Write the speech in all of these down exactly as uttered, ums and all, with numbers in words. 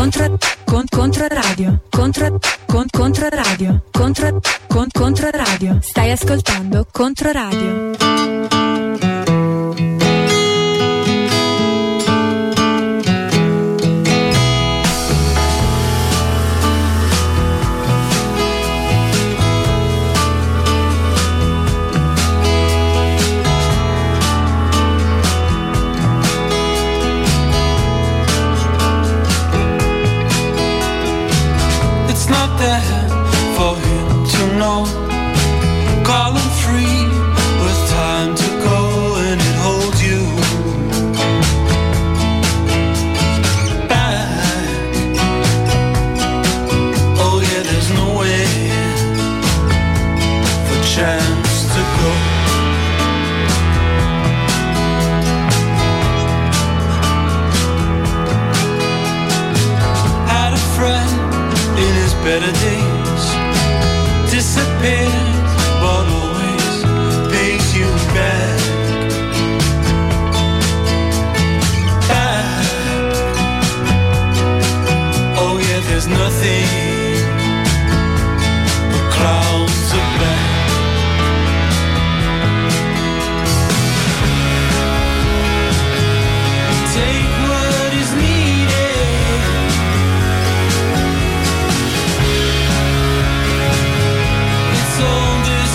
Contra, con, Controradio, contra, con, Controradio, contra, con, Controradio. Stai ascoltando Controradio. For him to know, call him free with time to go, and it holds you back. Oh yeah, there's no way for chance to go. Had a friend in his better days, disappeared, but always pays you back. Back. Oh yeah, there's nothing but clouds of black. Take what is needed. So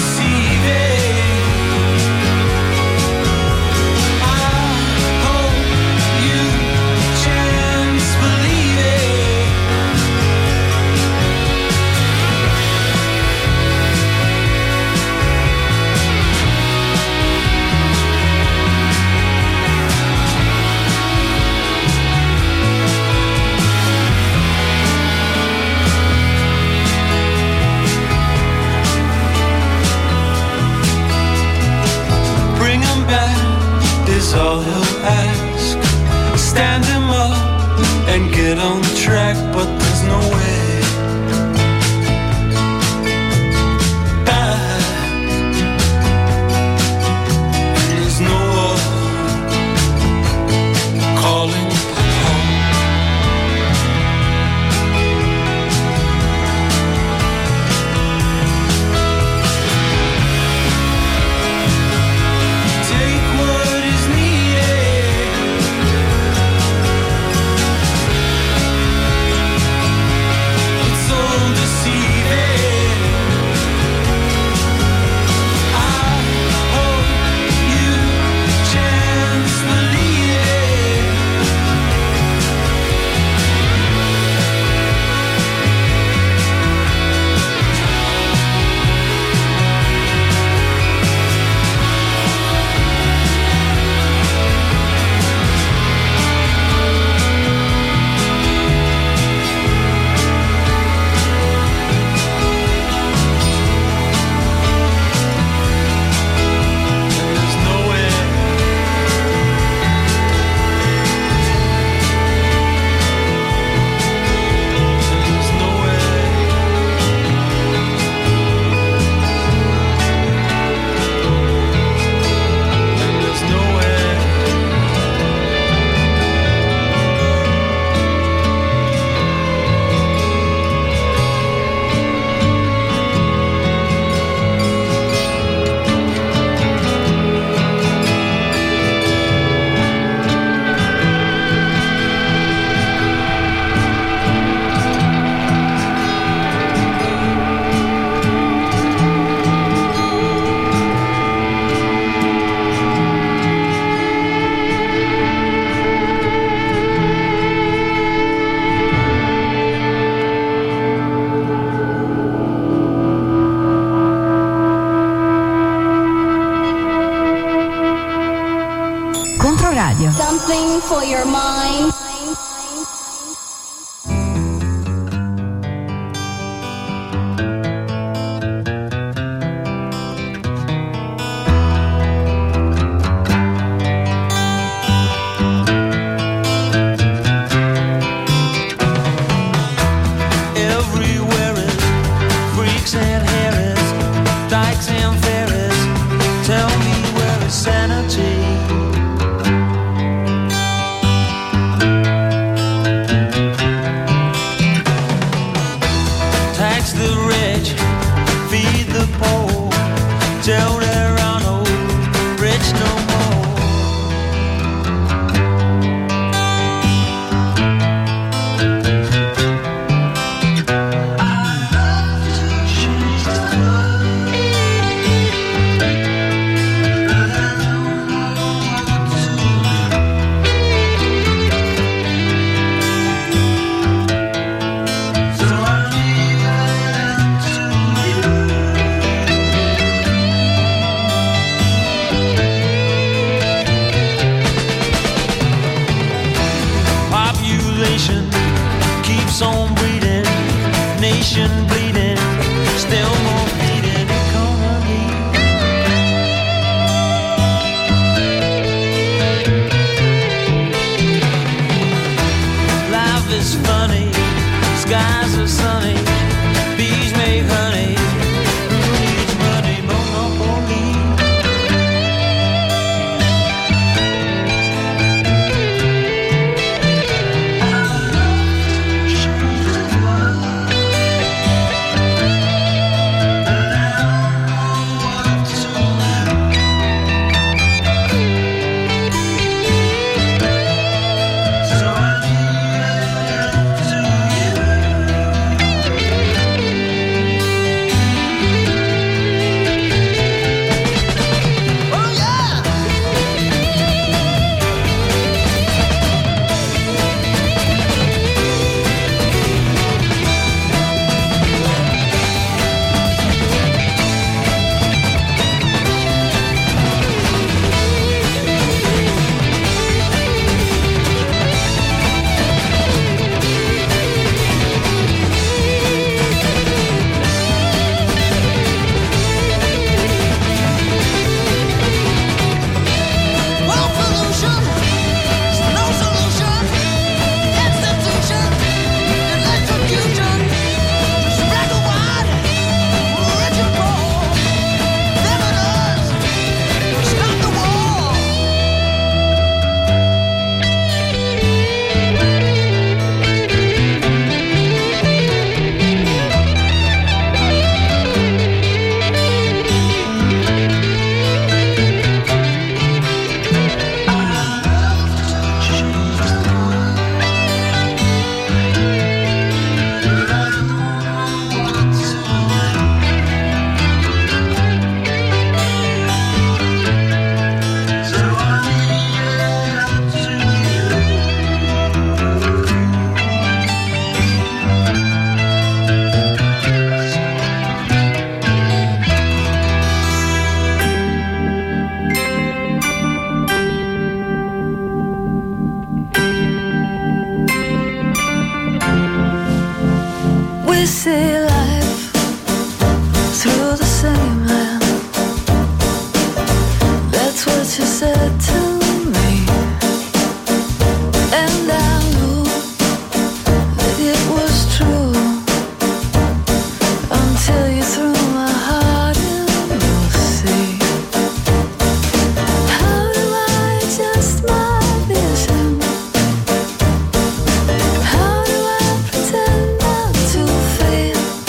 all he'll ask. Stand him up and get on track, but there's no way back. And there's no one calling home. Take what is needed. keeps on breeding, nation bleeding, still more bleeding economy. Life is funny, skies are sunny, bees make honey. Who needs money? Monopoly. How do I pretend not to feel?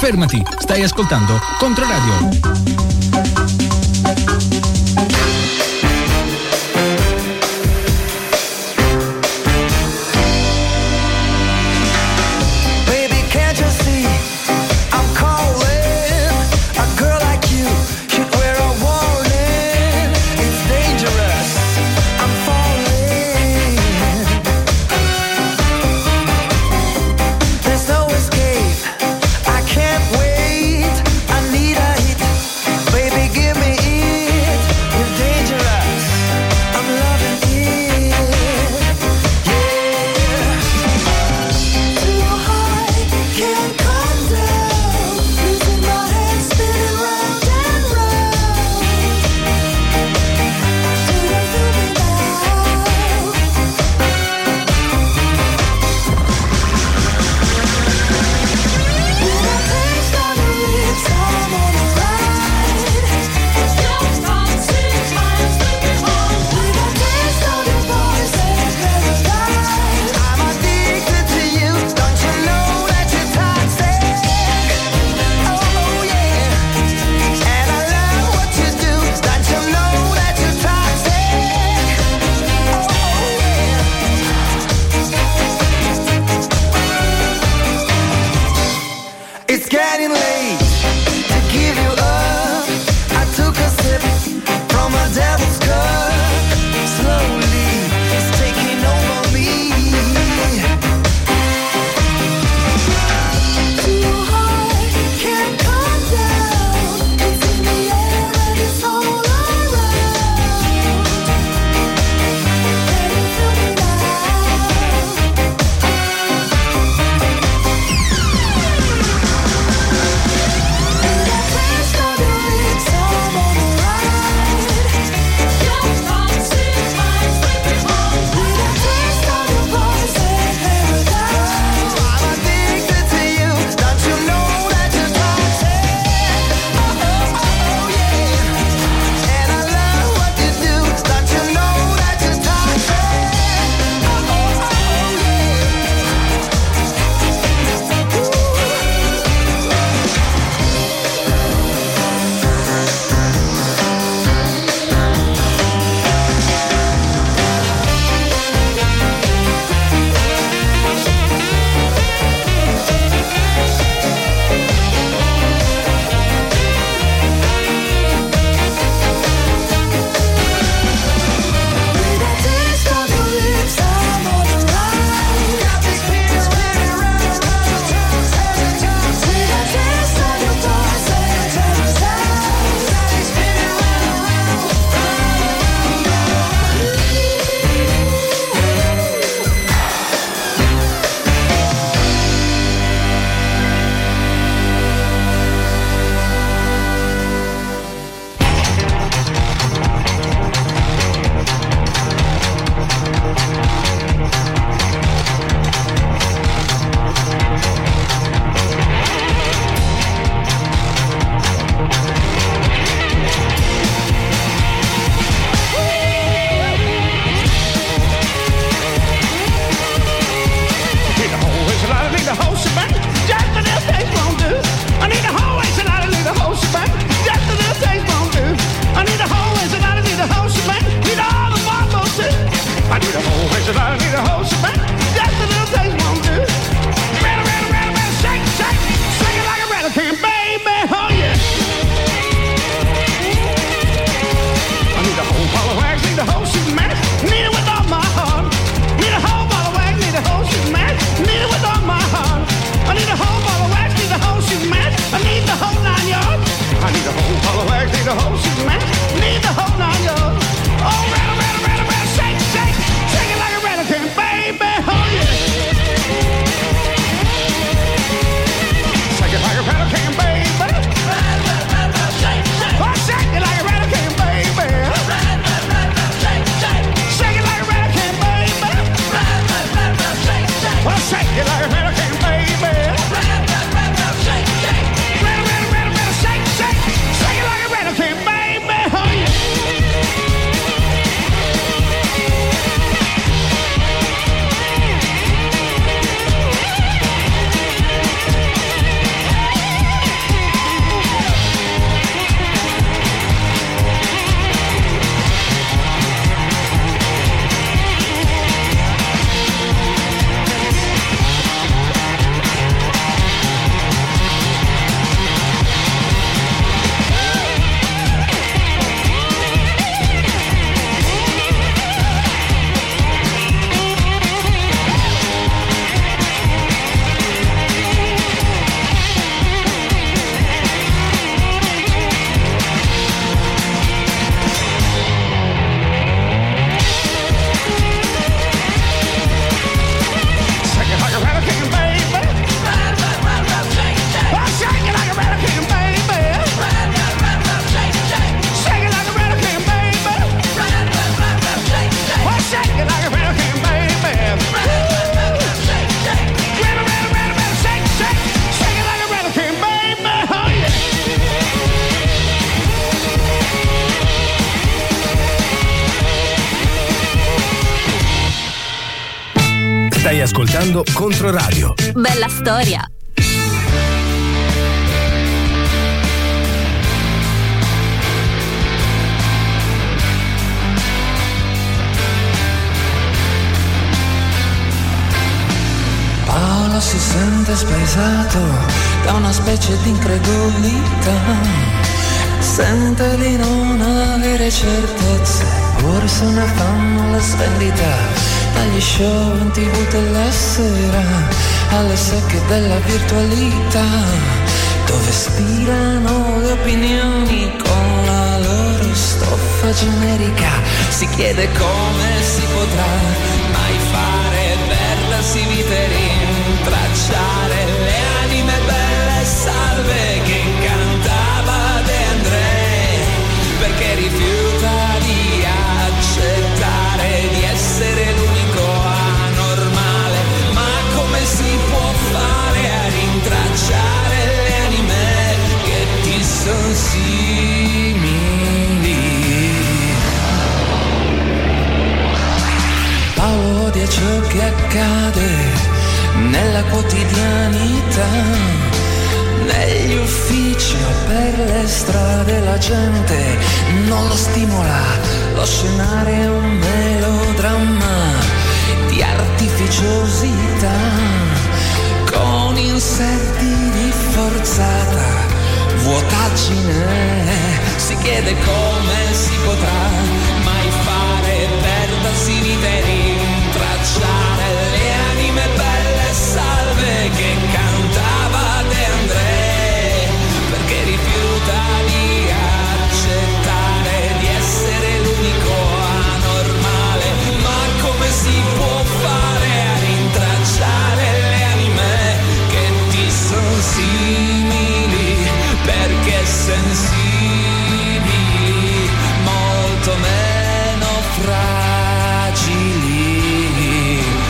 Fermati, stai ascoltando Controradio. ascoltando Controradio. Bella storia. Paolo si sente spaesato da una specie di incredulità. Sente di non avere certezze, pur se ne fanno le svendita. Dagli show in tv della sera alle secche della virtualità, dove spirano le opinioni con la loro stoffa generica. Si chiede come si potrà mai fare per darsi vita e rintracciare le anime belle e salve che incantava De André, perché rifiuta di accettare di essere l'unico anormale. Ma come si può fare a rintracciare le anime che ti son simili? Paolo odia ciò che accade nella quotidianità, negli uffici o per le strade. La gente non lo stimola, lo scenario è un melodramma di artificiosità, con insetti di forzata vuotaggine. Si chiede come si potrà mai fare per darsi vita e rintracciare le anime belle e salve che cantava De André, perché rifiuta di accettare di essere l'unico anormale. Ma come si può fare a rintracciare le anime che ti son simili? Perché sensibili, molto meno fragili.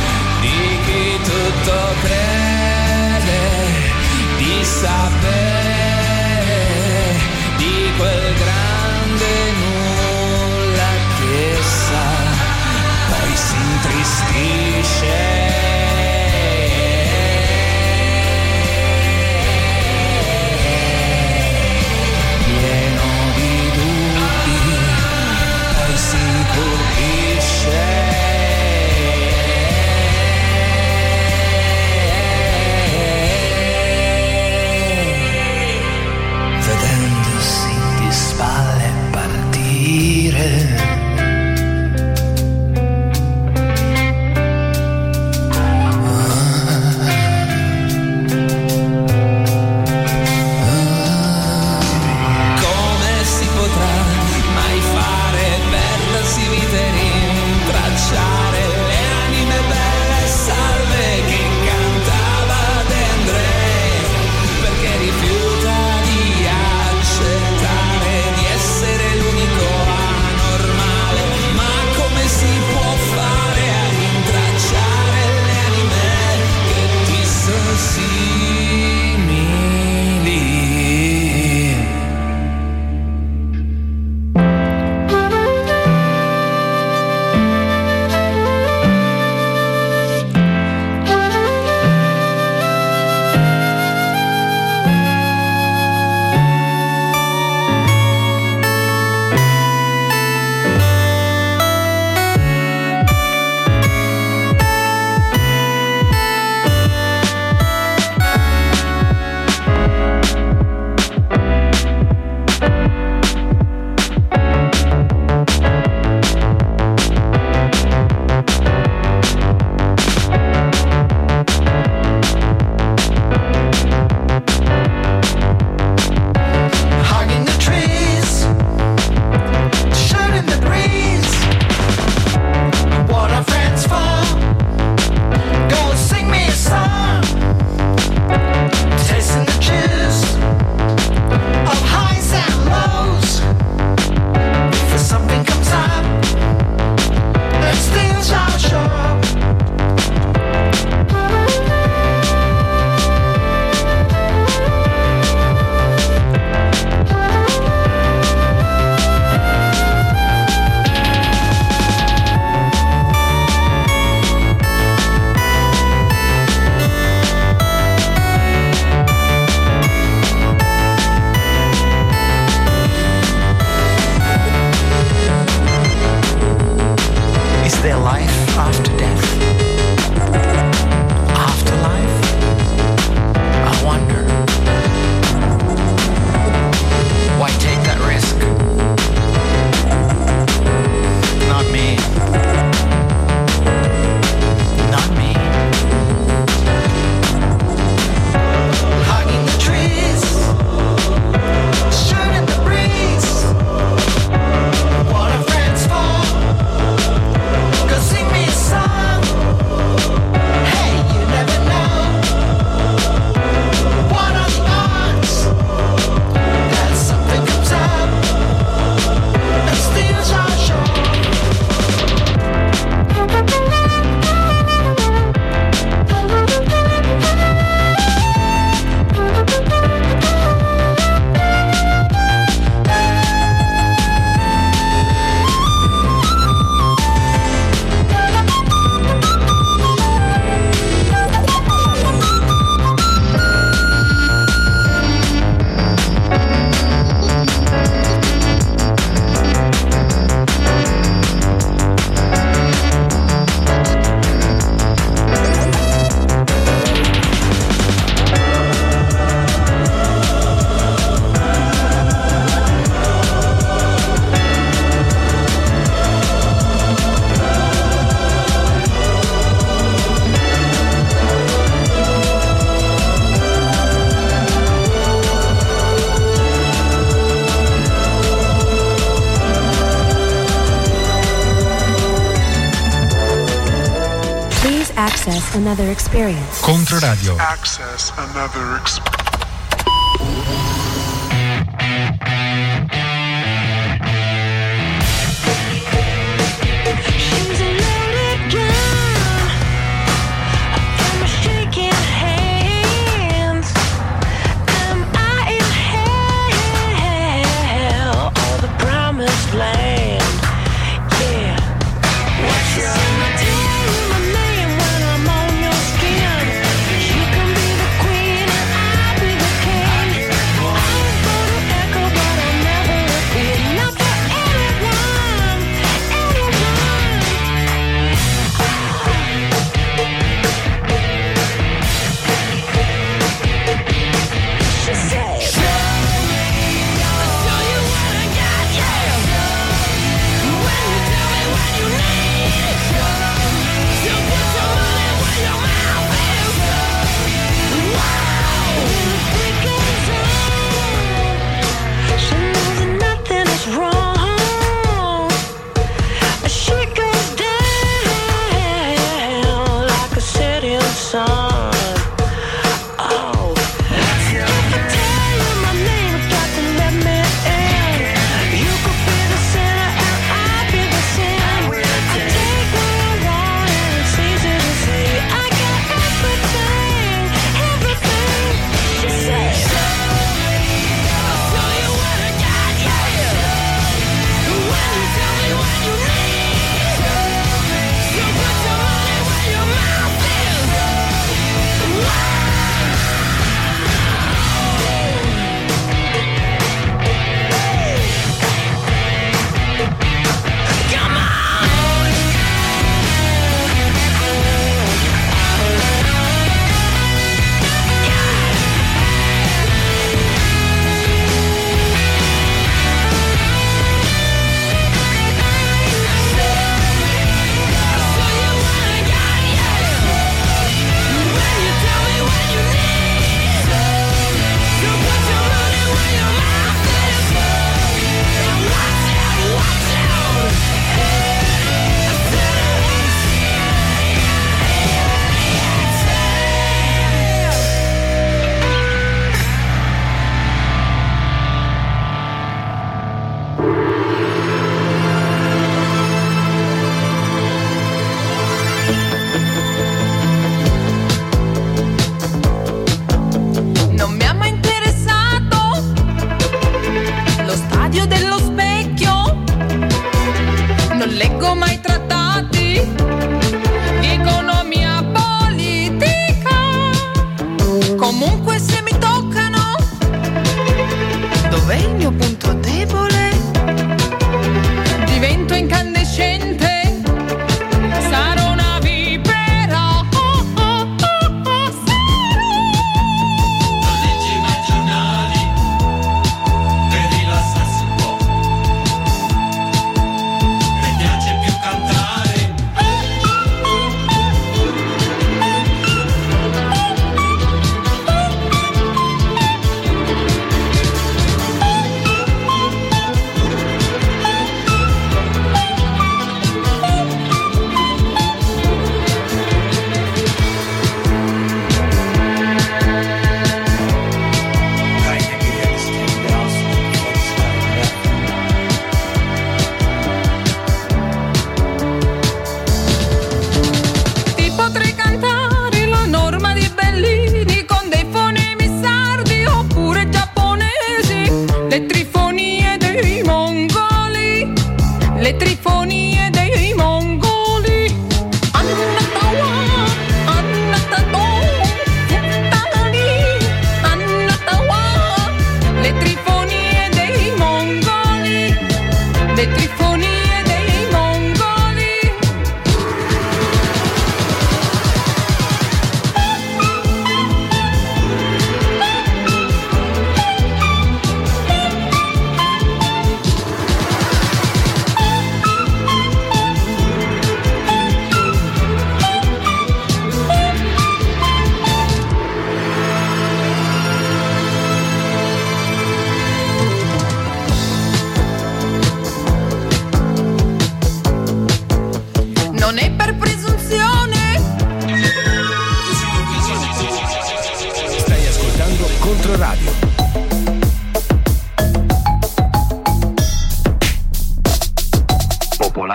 Access another experience. Controradio. Access another experience.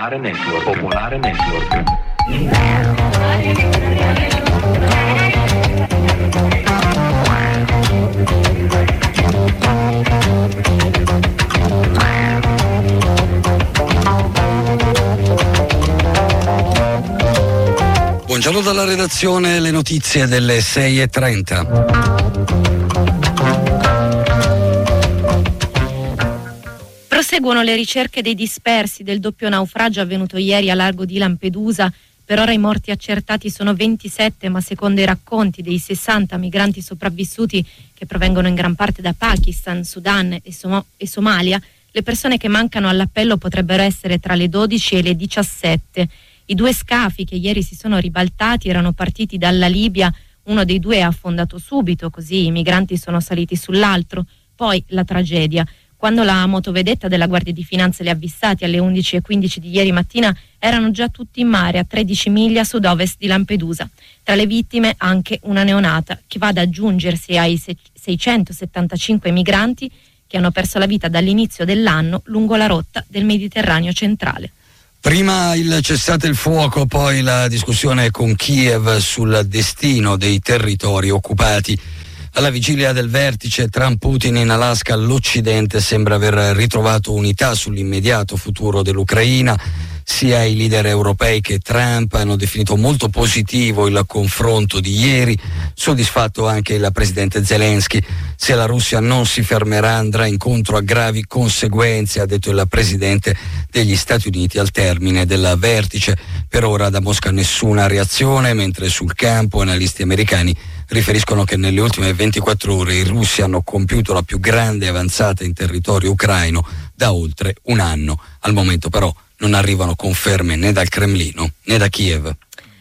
Popolare Network. Popolare Network. Buongiorno dalla redazione, le notizie delle sei e trenta. Proseguono le ricerche dei dispersi del doppio naufragio avvenuto ieri a largo di Lampedusa. Per ora i morti accertati sono ventisette, ma secondo i racconti dei sessanta migranti sopravvissuti, che provengono in gran parte da Pakistan, Sudan e, Som- e Somalia, le persone che mancano all'appello potrebbero essere tra le dodici e le diciassette. I due scafi che ieri si sono ribaltati erano partiti dalla Libia, uno dei due è affondato subito, così i migranti sono saliti sull'altro. Poi la tragedia. Quando la motovedetta della Guardia di Finanza li ha avvistati alle undici e quindici di ieri mattina, erano già tutti in mare a tredici miglia a sud-ovest di Lampedusa. Tra le vittime anche una neonata, che va ad aggiungersi ai seicentosettantacinque migranti che hanno perso la vita dall'inizio dell'anno lungo la rotta del Mediterraneo centrale. Prima il cessate il fuoco, poi la discussione con Kiev sul destino dei territori occupati. Alla vigilia del vertice Trump-Putin in Alaska, l'Occidente sembra aver ritrovato unità sull'immediato futuro dell'Ucraina. Sia i leader europei che Trump hanno definito molto positivo il confronto di ieri, soddisfatto anche il presidente Zelensky. Se la Russia non si fermerà andrà incontro a gravi conseguenze, ha detto il presidente degli Stati Uniti al termine del vertice. Per ora da Mosca nessuna reazione, mentre sul campo analisti americani riferiscono che nelle ultime ventiquattro ore i russi hanno compiuto la più grande avanzata in territorio ucraino da oltre un anno. Al momento però non arrivano conferme né dal Cremlino né da Kiev.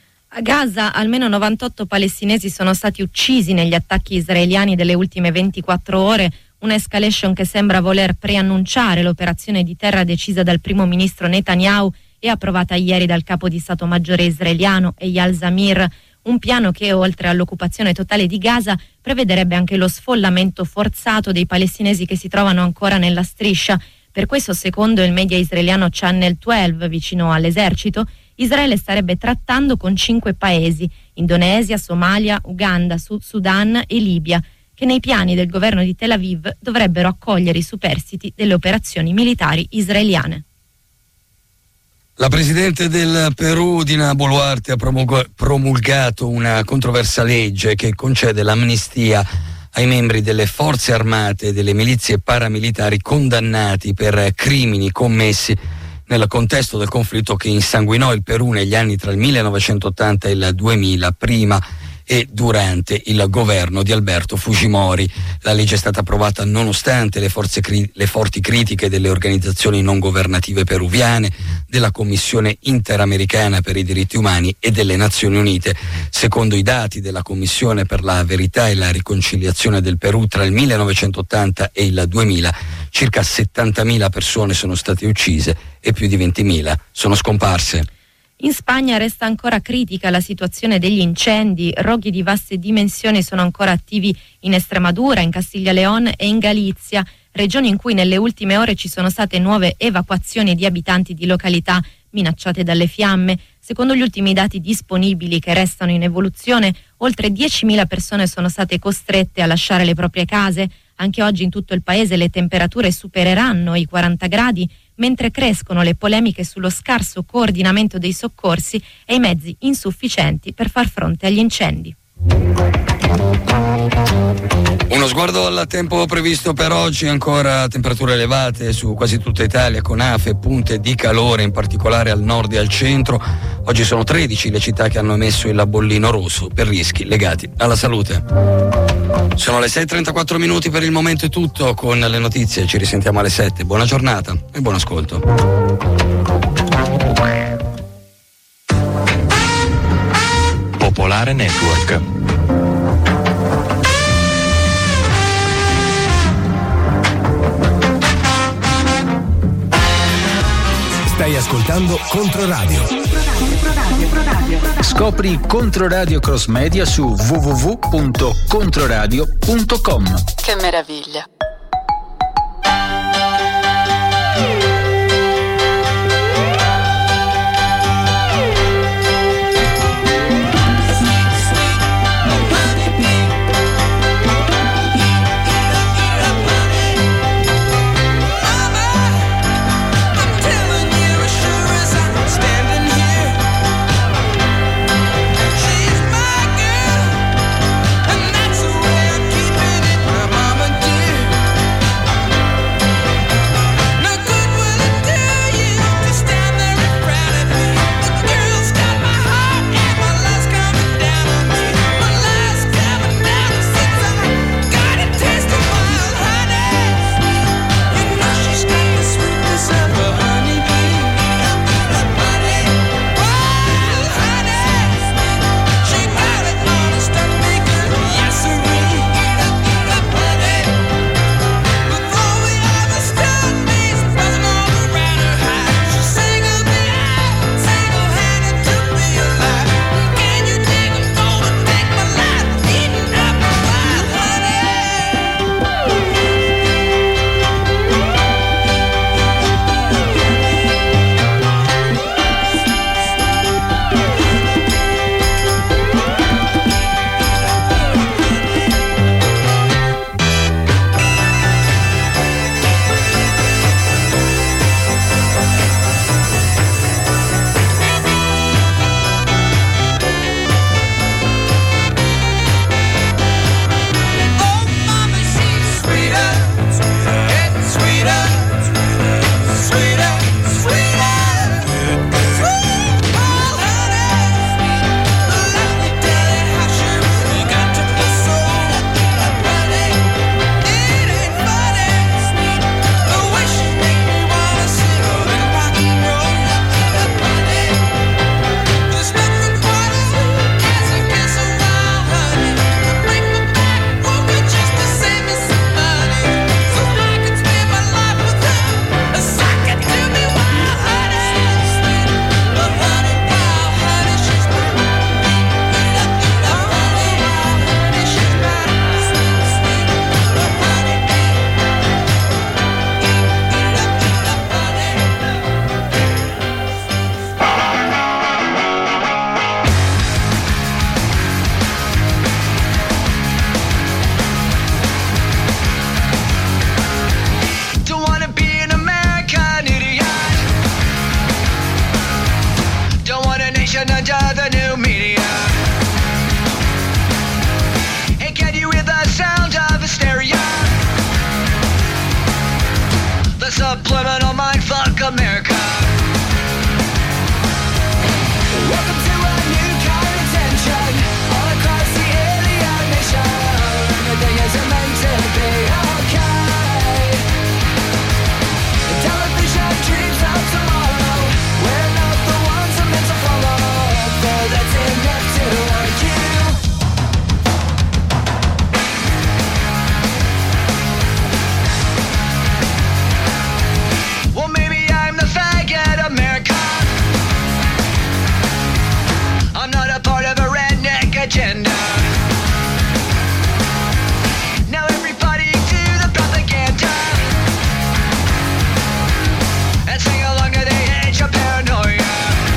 A Gaza almeno novantotto palestinesi sono stati uccisi negli attacchi israeliani delle ultime ventiquattro ore, una escalation che sembra voler preannunciare l'operazione di terra decisa dal primo ministro Netanyahu e approvata ieri dal capo di Stato Maggiore israeliano Eyal Zamir. Un piano che, oltre all'occupazione totale di Gaza, prevederebbe anche lo sfollamento forzato dei palestinesi che si trovano ancora nella striscia. Per questo, secondo il media israeliano Channel dodici, vicino all'esercito, Israele starebbe trattando con cinque paesi: Indonesia, Somalia, Uganda, Sud Sudan e Libia, che nei piani del governo di Tel Aviv dovrebbero accogliere i superstiti delle operazioni militari israeliane. La presidente del Perù, Dina Boluarte, ha promulgato una controversa legge che concede l'amnistia ai membri delle forze armate e delle milizie paramilitari condannati per crimini commessi nel contesto del conflitto che insanguinò il Perù negli anni tra il millenovecentottanta e il duemila, prima e durante il governo di Alberto Fujimori. La legge è stata approvata nonostante le, forze cri- le forti critiche delle organizzazioni non governative peruviane, della Commissione Interamericana per i diritti umani e delle Nazioni Unite. Secondo i dati della Commissione per la verità e la riconciliazione del Perù, tra il millenovecentottanta e il duemila circa settantamila persone sono state uccise e più di ventimila sono scomparse. In Spagna resta ancora critica la situazione degli incendi. Roghi di vaste dimensioni sono ancora attivi in Estremadura, in Castiglia León e in Galizia, regioni in cui nelle ultime ore ci sono state nuove evacuazioni di abitanti di località minacciate dalle fiamme. Secondo gli ultimi dati disponibili, che restano in evoluzione, oltre diecimila persone sono state costrette a lasciare le proprie case. Anche oggi in tutto il paese le temperature supereranno i quaranta gradi, mentre crescono le polemiche sullo scarso coordinamento dei soccorsi e i mezzi insufficienti per far fronte agli incendi. Uno sguardo al tempo previsto per oggi: ancora temperature elevate su quasi tutta Italia, con afe e punte di calore, in particolare al nord e al centro. Oggi sono tredici le città che hanno emesso il bollino rosso per rischi legati alla salute. Sono le sei e trentaquattro minuti, per il momento è tutto con le notizie, ci risentiamo alle sette. Buona giornata e buon ascolto. Popolare Network. Stai ascoltando Controradio. Scopri Controradio Cross Media su w w w punto controradio punto com. Che meraviglia! subliminal mind fuck America. Welcome to a new kind of tension all across the alien nation. Everything isn't meant to be okay. The television dreams of tomorrow. We're not the ones I'm meant to follow, but that's enough to argue. Well, maybe I'm the faggot America. I'm not a part of a redneck agenda. Now everybody do the propaganda and sing along to the age of paranoia.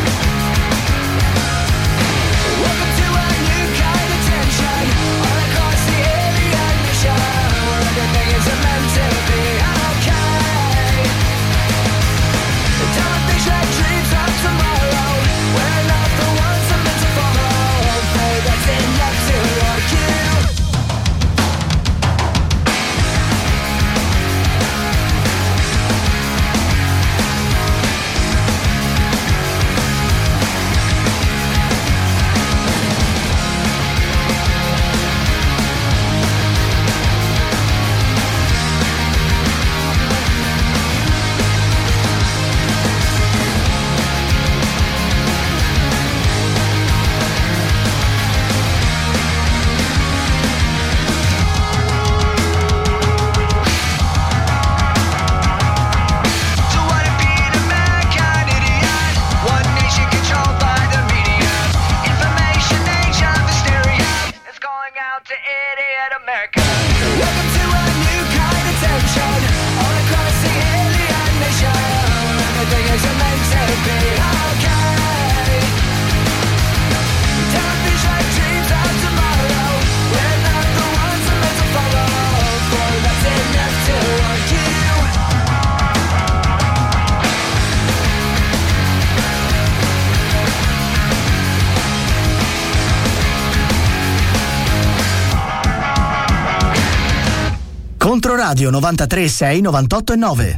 Welcome to a new kind of tension all across the alien nation, where everything is meant to be okay. The television dreams of tomorrow. We're not the ones I'm meant to follow, but that's enough to argue. So what if being American idiot? One nation controlled by the media. Information age of hysteria. It's going out to idiot America. Welcome to a new kind of tension all across the alien nation. Everything is meant to be okay. Television dreams of tomorrow. We're not the ones I'm meant to follow, but that's enough to argue. Controradio novantatré sei novantotto e nove.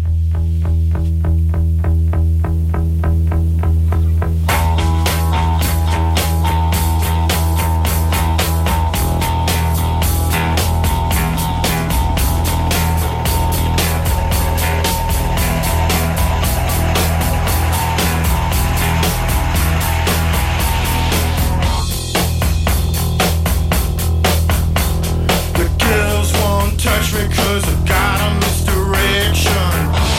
The girls won't touch me 'cause I got a misdirection.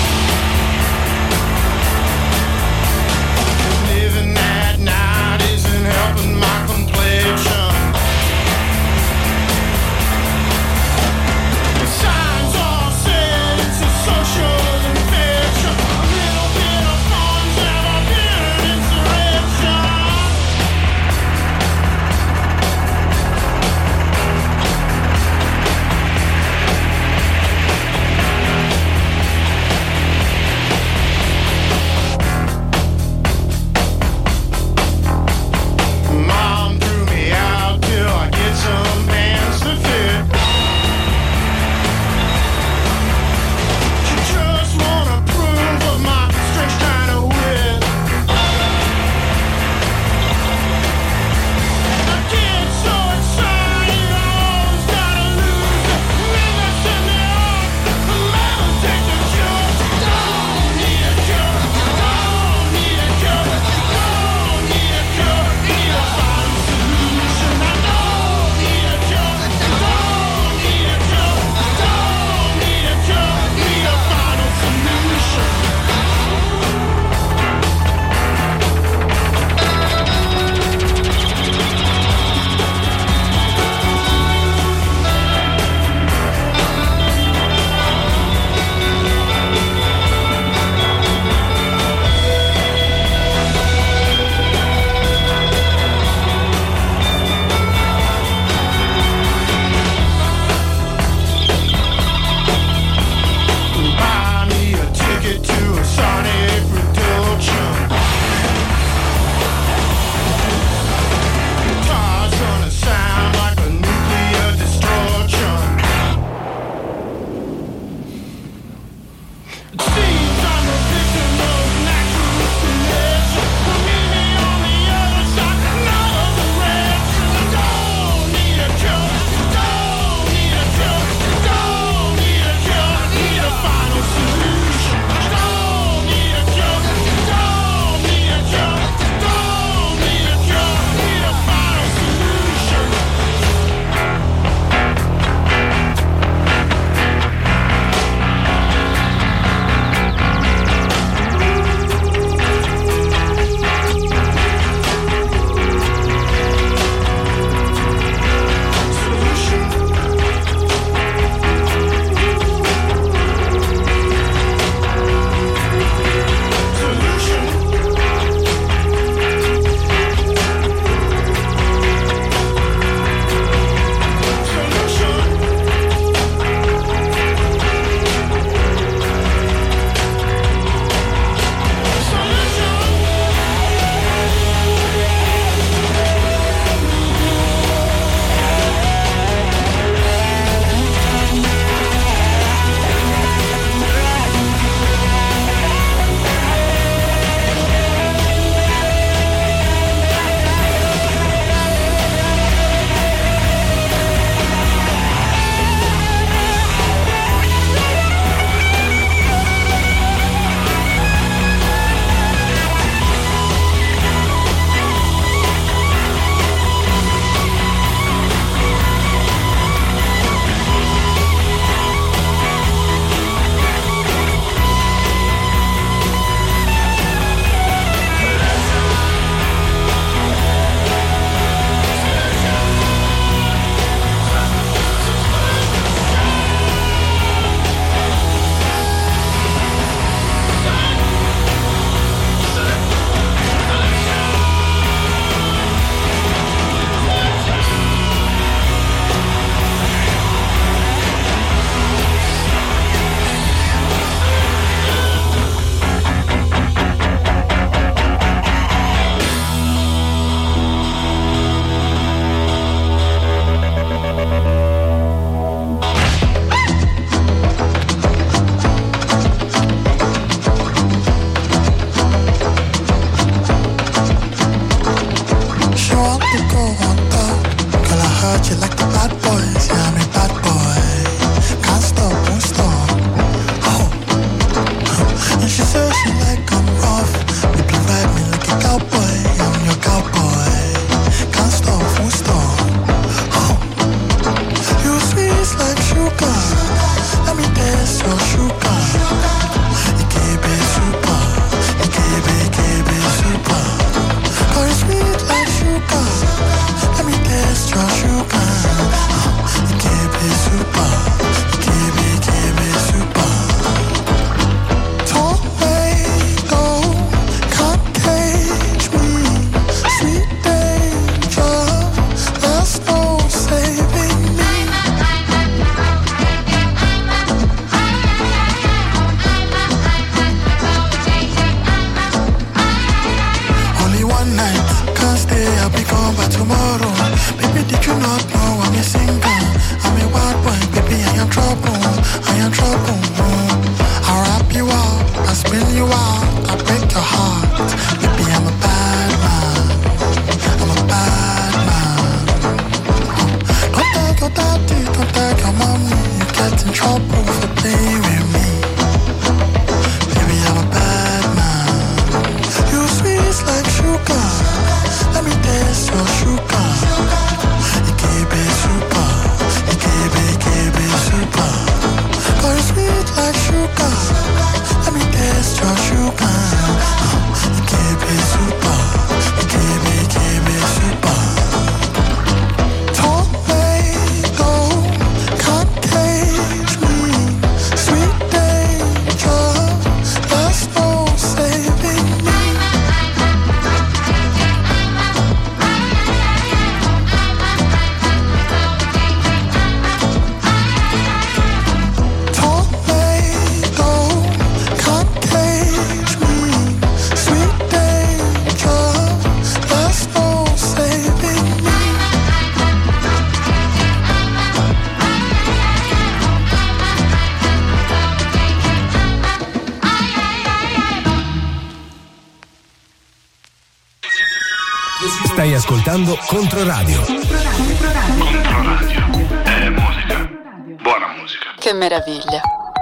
ascoltando Controradio. Controradio. È musica. Buona musica. Che meraviglia.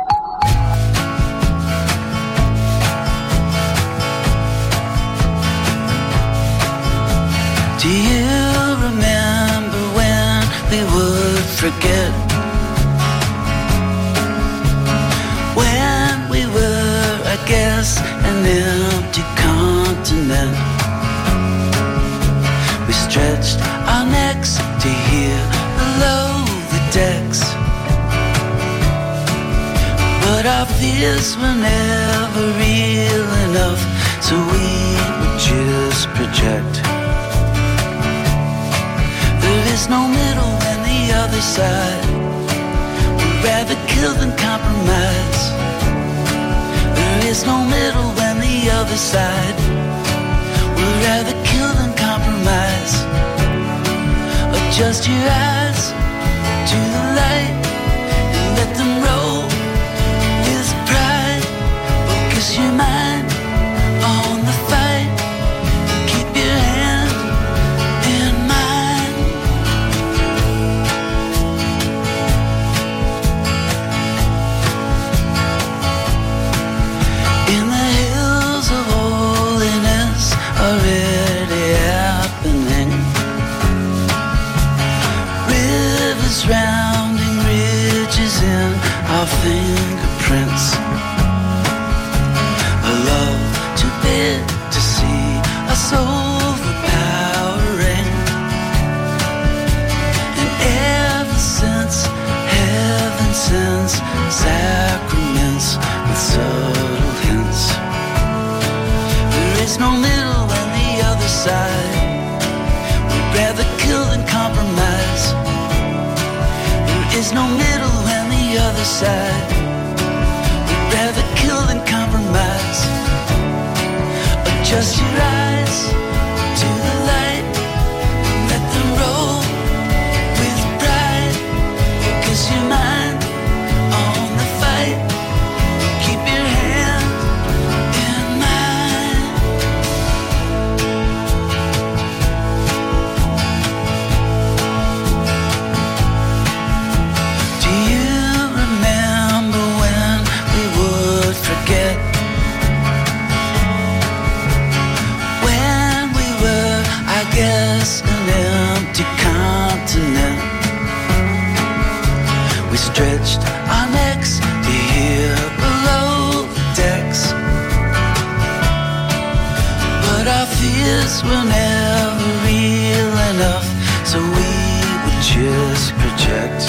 Do you remember when we would forget? When we were, I guess, an empty continent. We stretched our necks to here below the decks. But our fears were never real enough, so we would just project. There's no middle and the other side. We'd rather kill than compromise. There is no middle and the other side. We'd rather kill than compromise. Adjust your eyes to the light and let them roll with pride. Focus your mind on the fight and keep your hand in mine. Already happening. Rivers rounding ridges in our fingerprints. A love too big to see us overpowering. And ever since heaven sends sacraments with subtle hints, there is no middle side. We'd rather kill than compromise. There is no middle and the other side. We'd rather kill than compromise. Adjust your eyes to the light and let them roll with pride. Focus your mind on the fight. Keep your hand in mine. Do you remember when we would forget? When we were, I guess, an empty continent. We stretched our necks to here below the decks. But our fears were never real enough, so we would just project.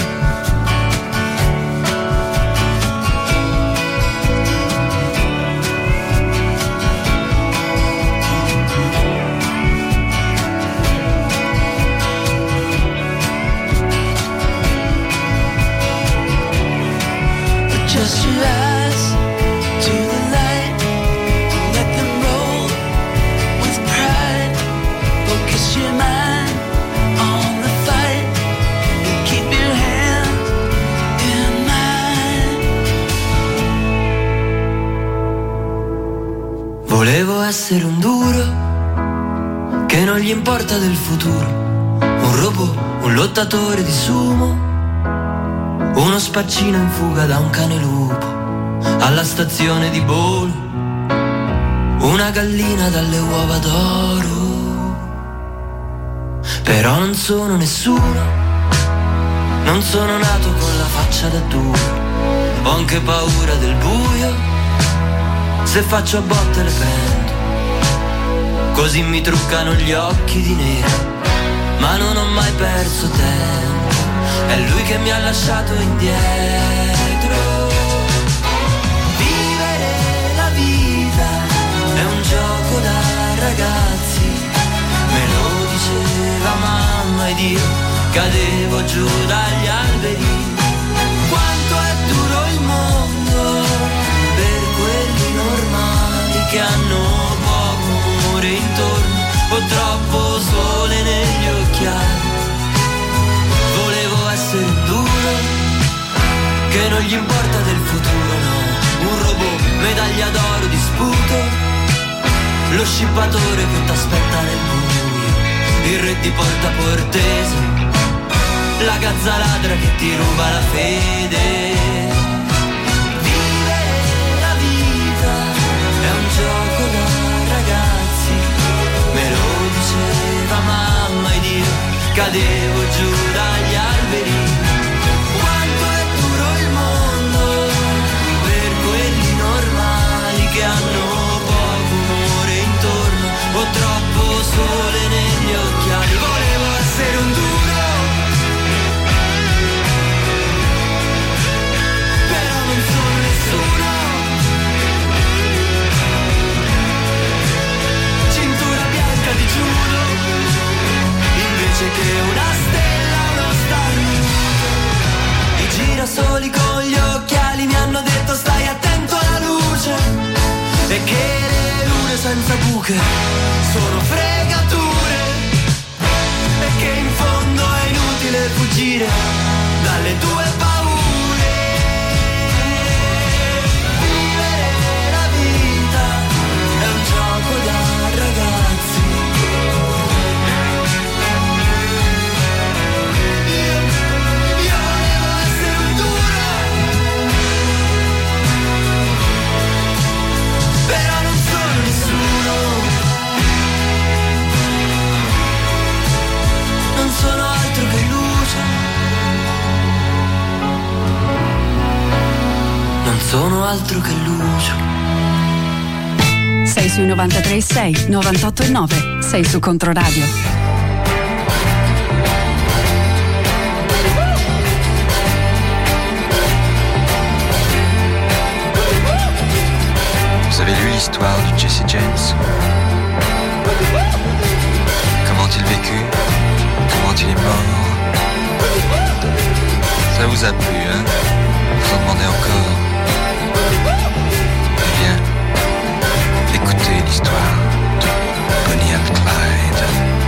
Adjust your eyes to the light and let them roll with pride. Focus your mind on the fight and keep your hand in mine. Volevo essere un duro che non gli importa del futuro, un robot, un lottatore di sumo, uno spaccino in fuga da un cane lupo alla stazione di Bolo, una gallina dalle uova d'oro. Però non sono nessuno, non sono nato con la faccia da duro, ho anche paura del buio, se faccio a botte le prendo, così mi truccano gli occhi di nero, ma non ho mai perso tempo. È lui che mi ha lasciato indietro. Vivere la vita è un gioco da ragazzi, me lo diceva mamma ed io cadevo giù dagli alberi. Quanto è duro il mondo per quelli normali che hanno poco amore intorno o troppo sole negli occhiali. Volevo essere duro, che non gli importa del futuro, no. Un robot, medaglia d'oro di sputo, lo scippatore che t'aspetta nel buio il re di Porta Portese, la gazza ladra che ti ruba la fede. Vivere la vita è un gioco da ragazzi, me lo diceva mamma ed io cadevo giù dagli alberi. Quanto è duro il mondo per quelli normali che hanno poco umore intorno o troppo sole negli occhiali. Volevo essere un duro, però non sono nessuno. Cintura bianca di judo invece che una stella, uno starnuto. I girasoli con gli occhiali mi hanno detto stai attento alla luce e che le lune senza buche sono fregature e che in fondo è inutile fuggire dalle tue paure. Vivere la vita è un gioco da ragazzi. Io, io volevo essere un duro, però non sono nessuno. Non sono altro che luce. Non sono altro che luce. Sei sui novantatré e sei, novantotto e nove. Sei su Controradio. Vous avez lu l'histoire du Jesse James? Comment il vécut? Comment il est mort? Ça vous a plu, hein? Vous en demandez encore? Eh bien, écoutez l'histoire de Bonnie and Clyde.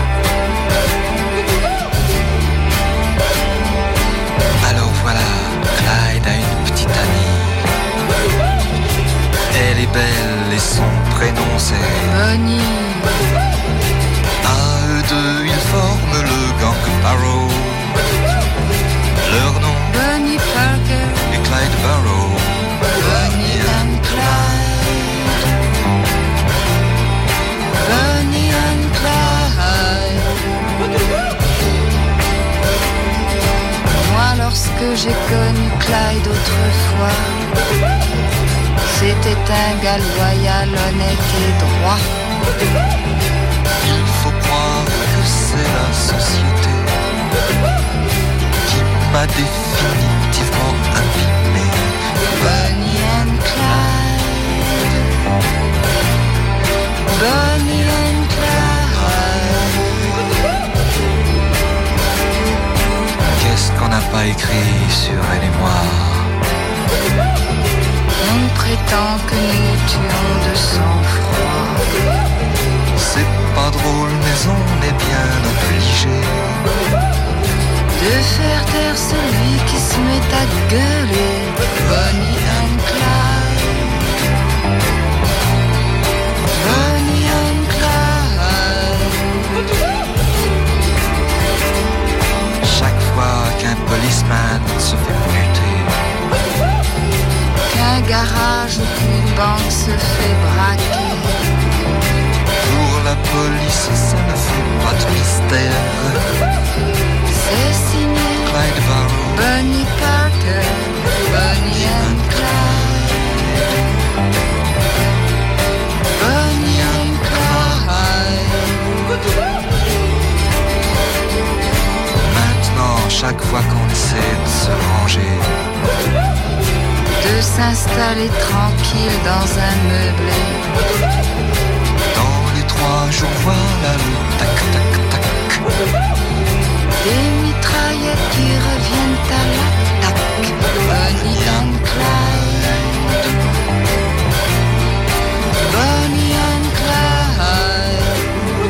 Alors voilà, Clyde a une petite amie. Elle est belle et son prénom c'est Bonnie. À eux deux, ils forment le gang Barrow. Leur nom, Bonnie Parker et Clyde Barrow. Bonnie and Clyde. Bonnie and Clyde. Moi, lorsque j'ai connu Clyde autrefois, c'était un gars loyal, honnête et droit. Il faut croire que c'est la société qui m'a définitivement abîmé. Bonnie and Clyde. Bonnie and Clyde. Qu'est-ce qu'on n'a pas écrit sur elle et moi? On prétend que nous tuons de sang-froid. C'est pas drôle mais on est bien obligé de faire taire celui qui se met à gueuler. Bonnie and Clyde. Bonnie and Clyde. Chaque fois qu'un policeman se fait buter, qu'un garage ou qu'une banque se fait braquer, pour la police ça ne fait pas de mystère. c'est signé Clyde Barrow, Bonnie Parker, Bonnie and Clyde. Bonnie and Clyde. maintenant chaque fois qu'on essaie de se ranger, de s'installer tranquille dans un meublé, dans les trois jours voilà le tac tac tac, des mitraillettes qui reviennent à l'attaque. Bonnie and Clyde. Bonnie and Clyde.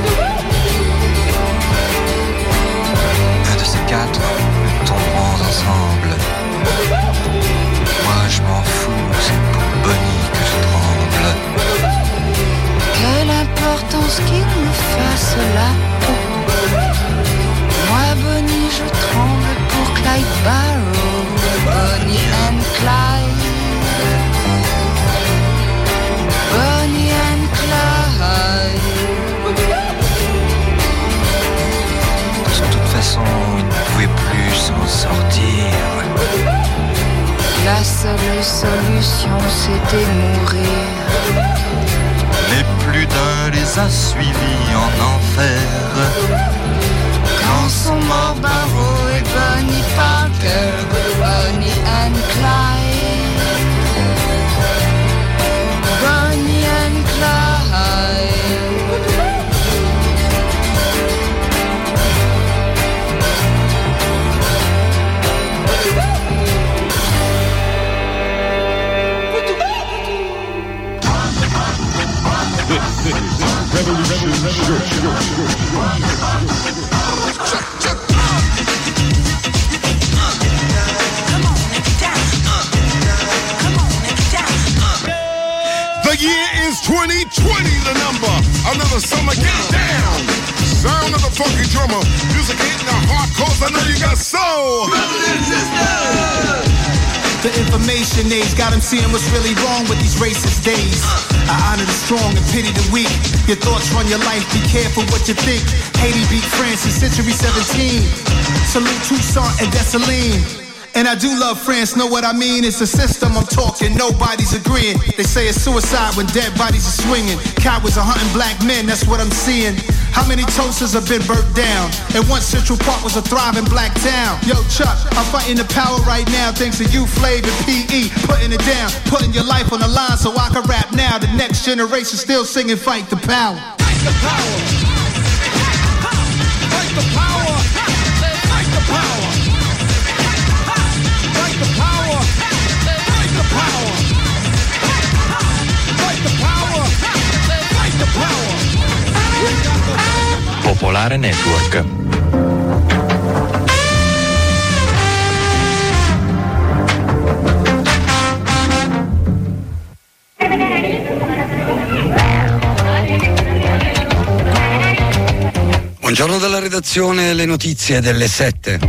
un de ces quatre, nous tomberons ensemble. Moi je m'en fous, c'est pour Bonnie que je tremble. Quelle importance qu'il nous fasse la peau. façon, il ne pouvait plus s'en sortir. La seule solution, c'était mourir. Mais plus d'un les a suivis en enfer. Quand sont morts Barrow et Bonnie Parker, Bonnie and Clyde, Bonnie and Clyde. The year is twenty twenty, the number. Another summer, get down. Sound of the funky drummer. Music hitting the heart, cause I know you got soul. Brothers and sisters. The information age got them seeing what's really wrong with these racist days. I honor the strong and pity the weak. Your thoughts run your life, be careful what you think. Haiti beat France in century seventeen. Salute Toussaint and Dessalines. And I do love France, know what I mean? It's a system I'm talking, nobody's agreeing. They say it's suicide when dead bodies are swinging. Cowards are hunting black men, that's what I'm seeing. How many toasters have been burnt down? And once Central Park was a thriving black town. Yo, Chuck, I'm fighting the power right now thanks to you, Flav and P E. Putting it down, putting your life on the line so I can rap now. The next generation still singing Fight the Power. Fight the power. Fight the power. Fight the power. Fight the power. Fight the power. Fight the power. Fight the power. Popolare Network. Buongiorno dalla redazione, le notizie delle sette.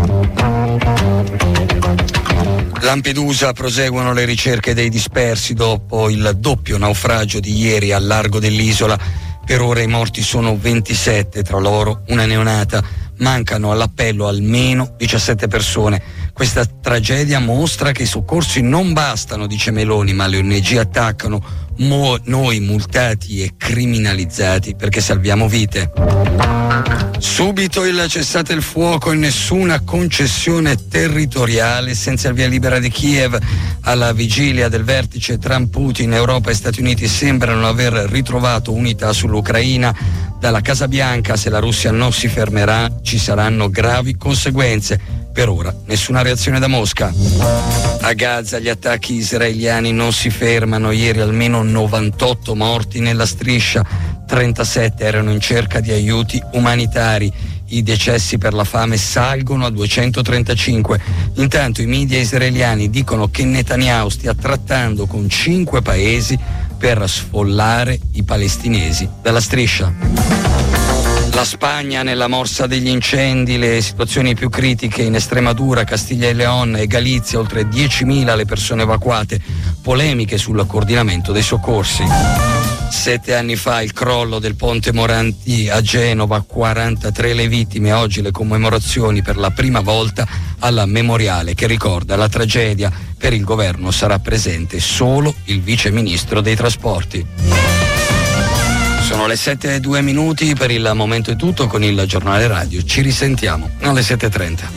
Lampedusa, proseguono le ricerche dei dispersi dopo il doppio naufragio di ieri al largo dell'isola. Per ora i morti sono ventisette, tra loro una neonata. Mancano all'appello almeno diciassette persone. Questa tragedia mostra che i soccorsi non bastano, dice Meloni, ma le O N G attaccano mo- noi multati e criminalizzati perché salviamo vite. Subito il cessate il fuoco e nessuna concessione territoriale senza il via libera di Kiev. Alla vigilia del vertice Trump-Putin, Europa e Stati Uniti sembrano aver ritrovato unità sull'Ucraina. Dalla Casa Bianca, se la Russia non si fermerà, ci saranno gravi conseguenze. Per ora nessuna reazione da Mosca. A Gaza gli attacchi israeliani non si fermano. Ieri almeno novantotto morti nella striscia, trentasette erano in cerca di aiuti umanitari. I decessi per la fame salgono a duecentotrentacinque. Intanto i media israeliani dicono che Netanyahu stia trattando con cinque paesi per sfollare i palestinesi dalla striscia. La Spagna nella morsa degli incendi, le situazioni più critiche in Estremadura, Castiglia e León e Galizia, oltre diecimila le persone evacuate, polemiche sul coordinamento dei soccorsi. Sette anni fa il crollo del ponte Morandi a Genova, quarantatré le vittime, oggi le commemorazioni per la prima volta alla memoriale che ricorda la tragedia. Per il governo sarà presente solo il vice ministro dei trasporti. Sono le sette e due minuti, per il momento è tutto con il giornale radio. Ci risentiamo alle sette e trenta.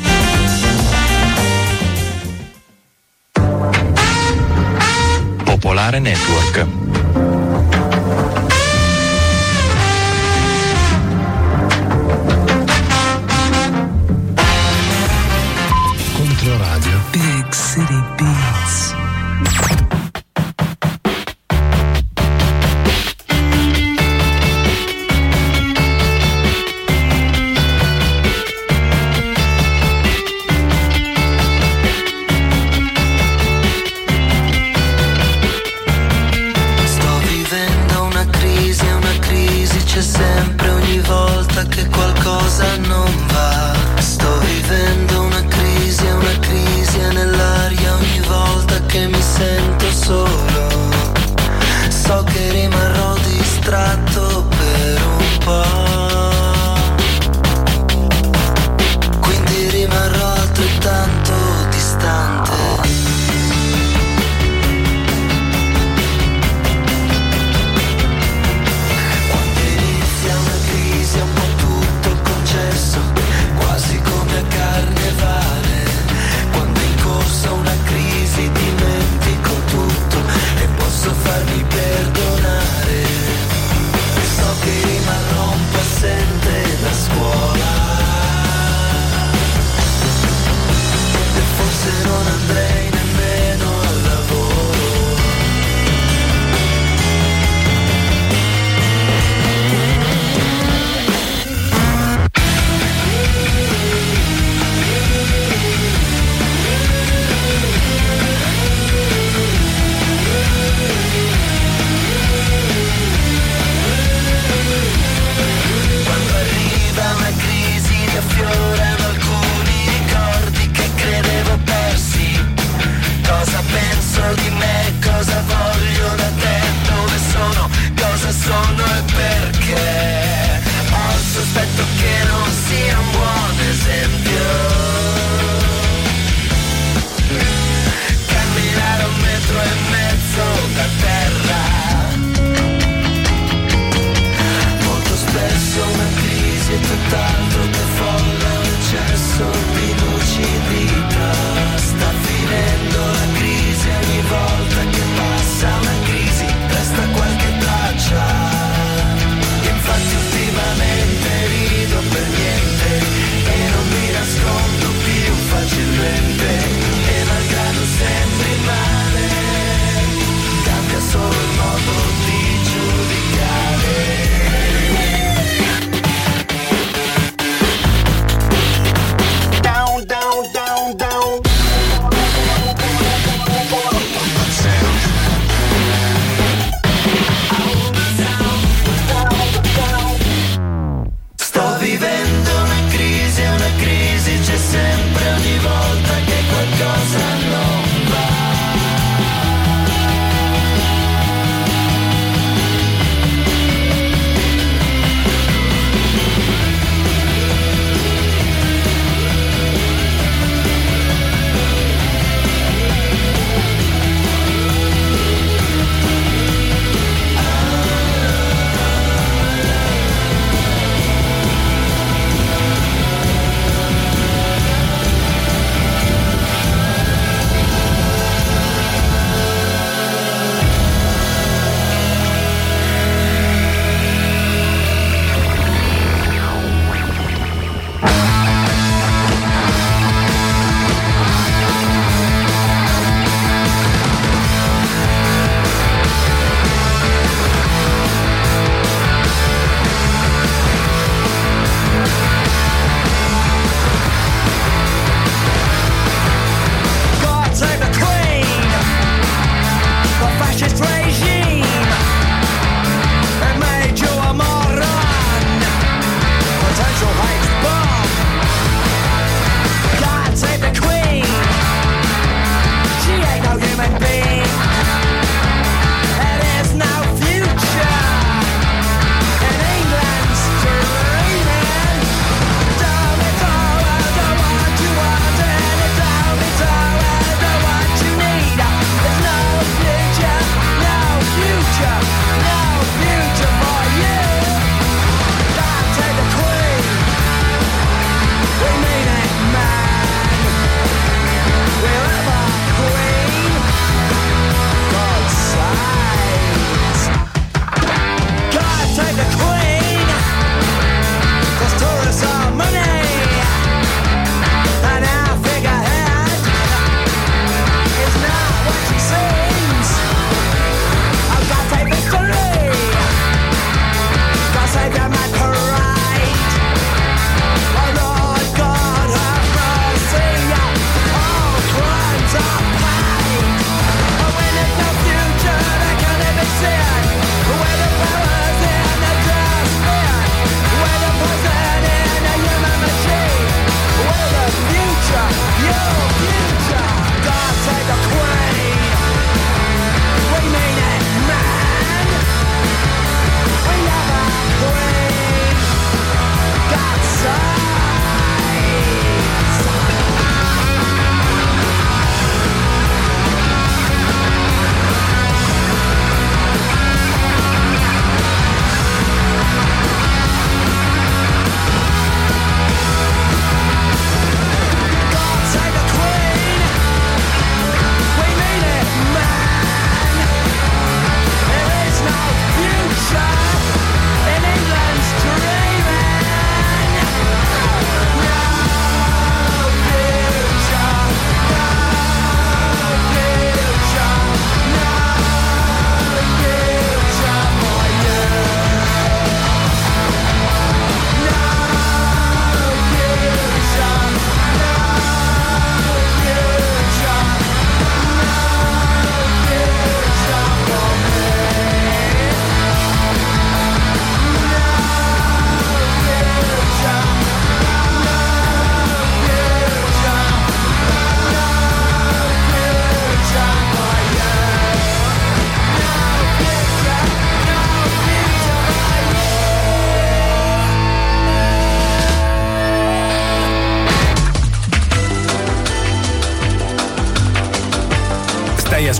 Popolare Network. Controradio. Big City Beats. C'è sempre ogni volta che qualcosa non va. Sto vivendo una crisi, una crisi è nell'aria ogni volta che mi sento solo. So che rimarrò distratto per un po'. Quindi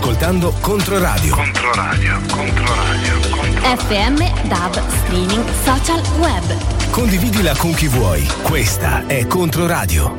ascoltando Controradio. Controradio, Controradio, Controradio. F M, D A B, streaming, social, web. Condividila con chi vuoi. Questa è Controradio.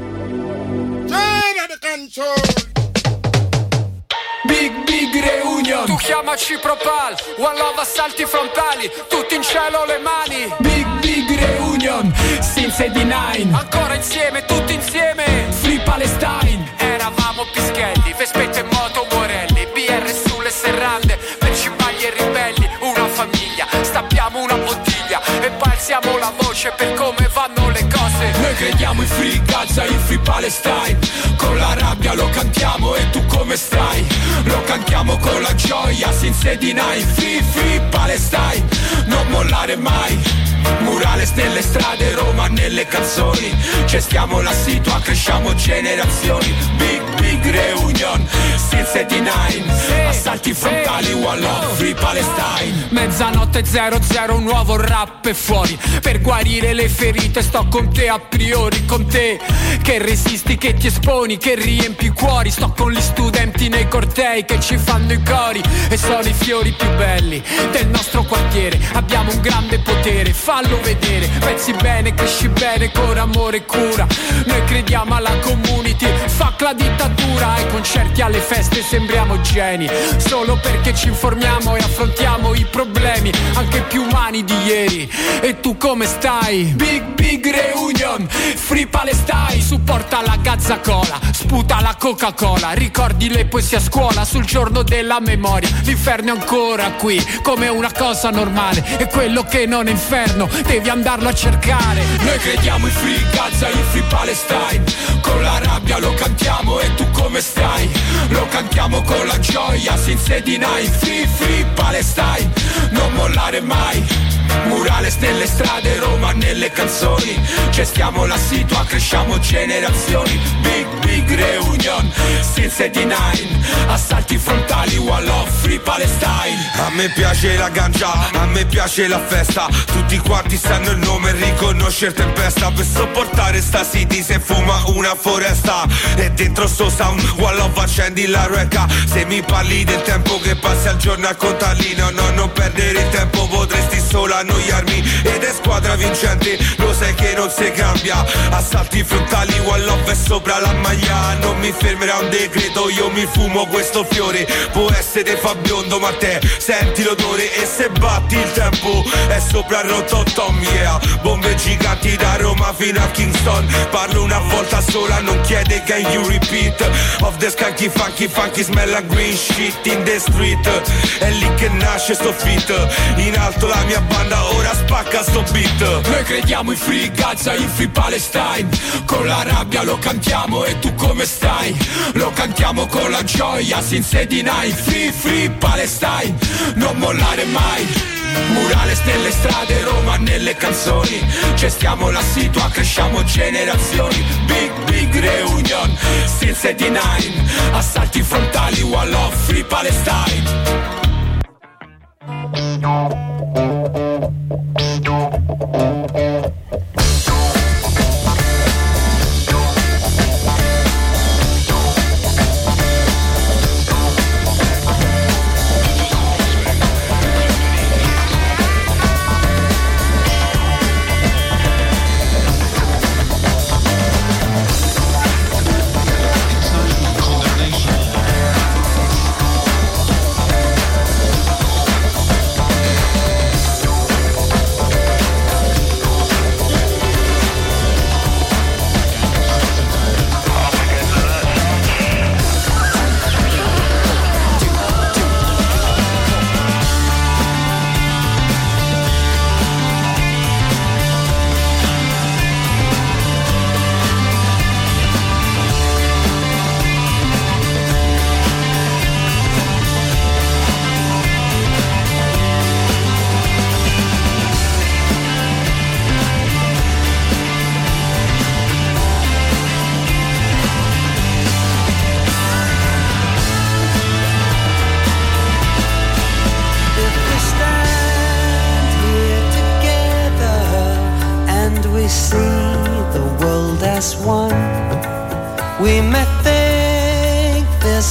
Big Big Reunion. Tu chiamaci Propal, One Love assalti frontali, tutti in cielo le mani. Big Big Reunion, since eighty-nine. Ancora insieme, tutti insieme. Free Palestine. Eravamo Pischelli, Vespette e Moto Morelli, B R sulle serrande, principali e ribelli. Una famiglia, stappiamo una bottiglia e balziamo la voce per come vanno le cose. Noi crediamo in Free Gaza, in Free Palestine. Con la rabbia lo cantiamo e tu come stai? Lo cantiamo con la gioia, since eighty-nine. Free, free Palestine, non mollare mai. Murales nelle strade, Roma nelle canzoni. Gestiamo la situa, cresciamo generazioni. Big, big reunion, since eighty-nine. Assalti frontali, One Love, Free Palestine. Mezzanotte zero zero, un nuovo rap è fuori. Per guarire le ferite sto con te a priori. Con te che resisti, che ti esponi, che riempi i cuori. Sto con gli studenti nei cortei che ci fanno i cori. E sono i fiori più belli del nostro quartiere. Abbiamo un grande potere, fallo vedere. Pensi bene, cresci bene con amore e cura. Noi crediamo alla community, fuck la dittatura. Ai concerti, alle feste sembriamo geni, solo perché ci informiamo e affrontiamo i problemi anche più umani di ieri. E tu come stai? Big big reunion, Free Palestine. Supporta la Gazzacola, sputa la Coca-Cola. Ricordi le poesie a scuola sul giorno della memoria. L'inferno è ancora qui come una cosa normale, e quello che non è inferno devi andarlo a cercare. Noi crediamo in Free Gaza, in Free Palestine. Con la rabbia lo cantiamo e tu come stai? Lo cantiamo con la gioia, since eighty-nine. Free, free Palestine, non mollare mai. Murales nelle strade, Roma nelle canzoni. Gestiamo la situa, cresciamo generazioni. Big, big reunion, since eighty-nine. Assalti frontali, One Love, Free Palestine. A me piace la ganja, a me piace la festa. Tutti quanti sanno il nome, riconoscere tempesta. Per sopportare sta city se fuma una foresta. E dentro sto sound, One Love accendi la rueca. Se mi parli del tempo che passi al giorno a contarli, no, no, non perdere il tempo, potresti solo annoiarmi. Ed è squadra vincente, lo sai che non si cambia. Assalti frontali, One Love è sopra la maglia. Non mi fermerà un decreto, io mi fumo questo fiore. Può essere fa biondo ma te senti l'odore. E se batti il tempo è sopra il Rototom, yeah. Bombe giganti da Roma fino a Kingston. Parlo una volta sola, non chiede can you repeat. Of the skanky funky funky smell like green shit in the street. È lì che nasce sto fit. In alto la mia banda, ora spacca sto beat. Noi crediamo in Free Gaza, in Free Palestine. Con la rabbia lo cantiamo e tu come stai? Lo cantiamo con la gioia, since eighty-nine. Free, free Palestine, non mollare mai. Murales nelle strade, Roma nelle canzoni. Gestiamo la situa, cresciamo generazioni. Big, big reunion, since eighty-nine. Assalti frontali, One Love, Free Palestine.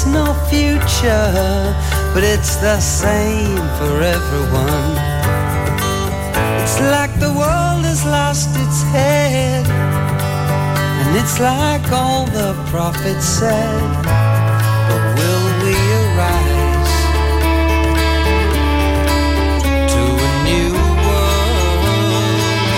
there's no future, but it's the same for everyone. It's like the world has lost its head, and it's like all the prophets said. But will we arise to a new world?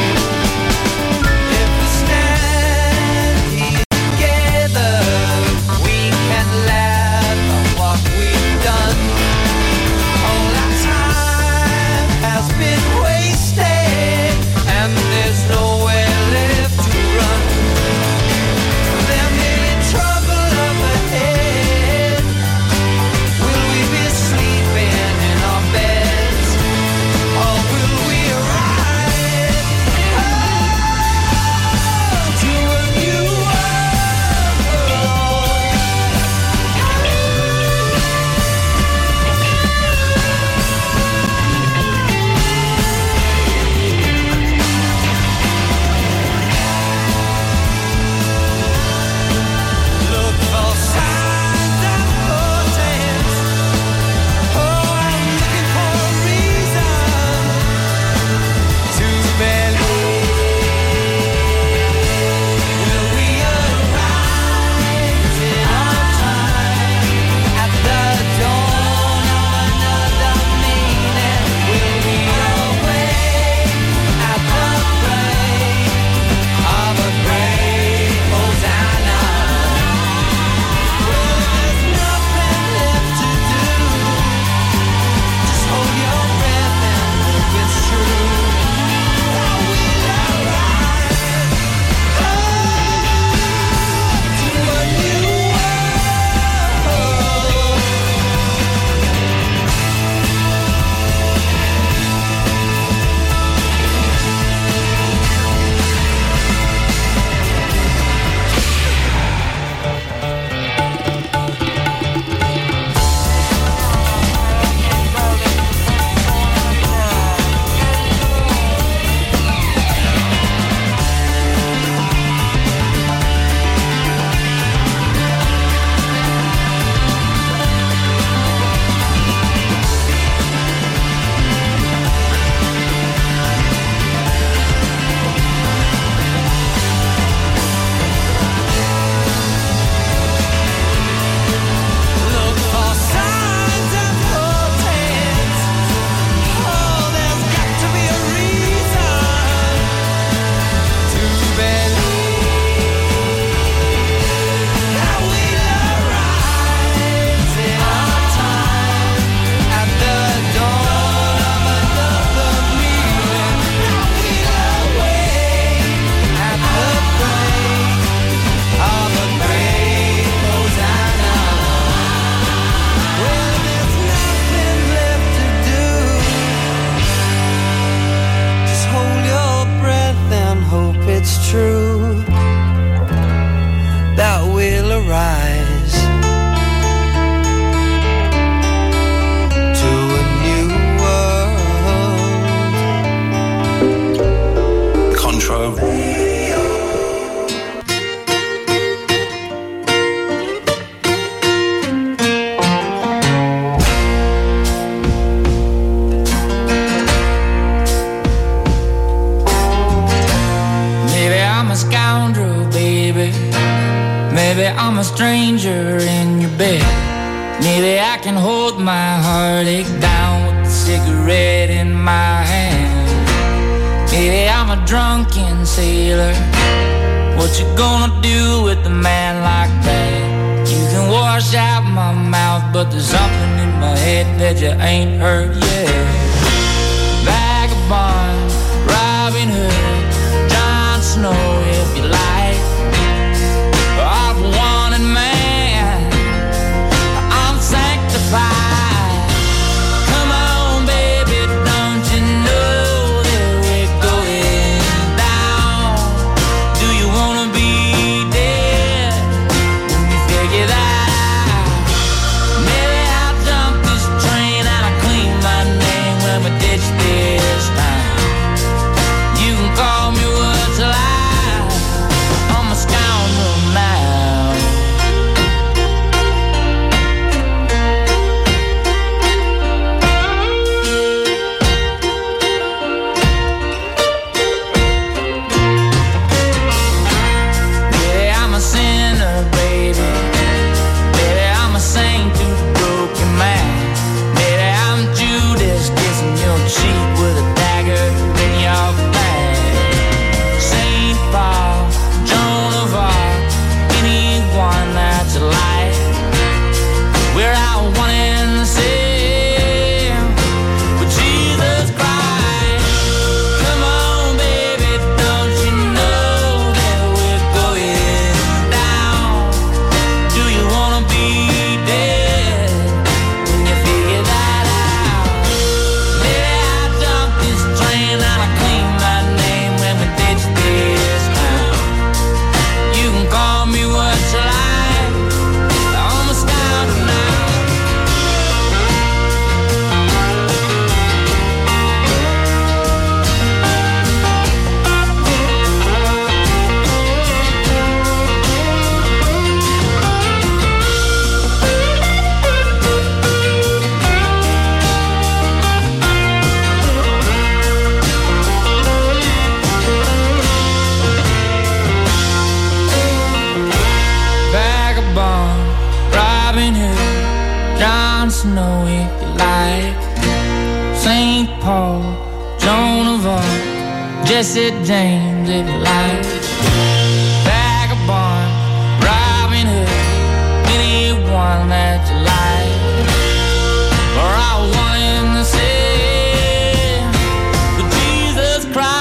If we stand here together, we can laugh at what we've done. All our time has been wasted, and there's nowhere left to run. There may be trouble up ahead. Will we be sleeping in our beds, or will we rise oh, to a new look for signs and portents? Oh, I'm looking for a reason to believe. Will we arise in our time at the dawn of another meaning? Will we awake at the break of a great Hosanna? Well, there's nothing left to do. Just hold your breath and hope it's true. Now we'll arise oh, to a new world. Look for signs and portents. Oh, there's got to be a reason to believe that we'll arise in our time at the dawn of another meaning. That we'll awake at the break of a great Hosanna. Well, there's nothing left to do. Just hold your breath and hope it's true that we'll arise to a new world. Contro. Maybe I'm a scoundrel, baby. Maybe I'm a stranger in your bed. Maybe I can hold my heartache down with a cigarette in my hand. Maybe I'm a drunken sailor. What you gonna do with a man like that? You can wash out my mouth, but there's something in my head that you ain't heard yet. Vagabond, Robin Hood, Jon Snow, if you like. I've wanted man, I'm sanctified. Come on, baby, don't you know that we're going down? Do you wanna be dead when you figure that out? Maybe I'll jump this train and I'll clean my name when Joan of Arc, Jesse James if you like, Vagabond, Robin Hood, anyone that you like, or I want him to say, but Jesus Christ.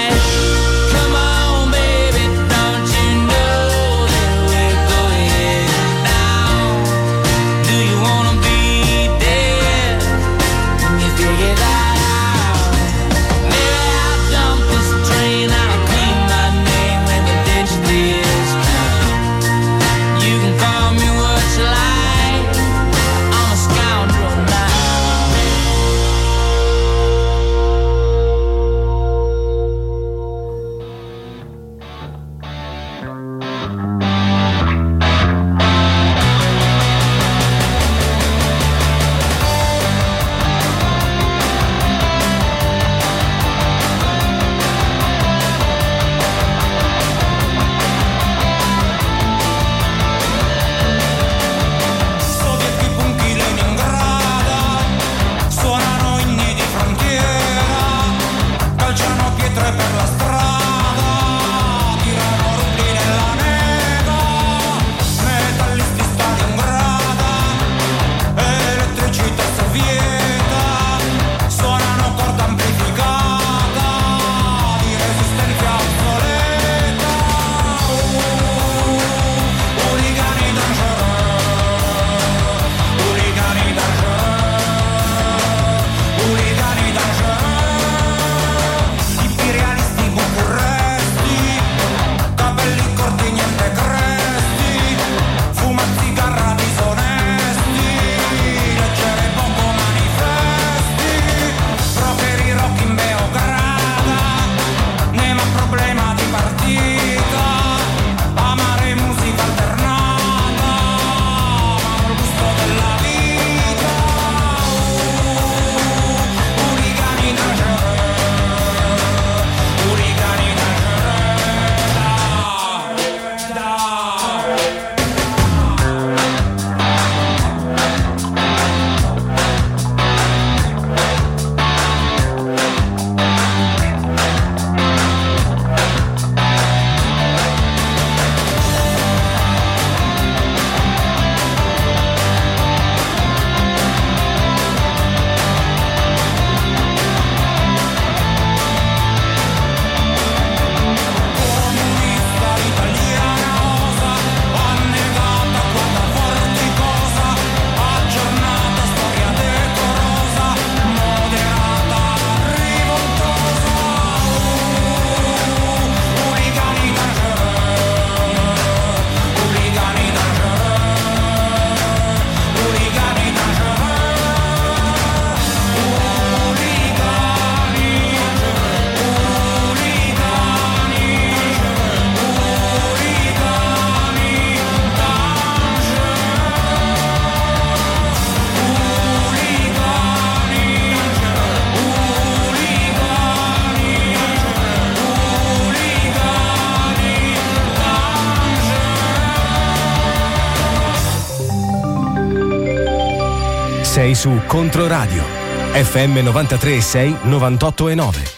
Sei su Controradio F M novantatré e sei, novantotto e nove.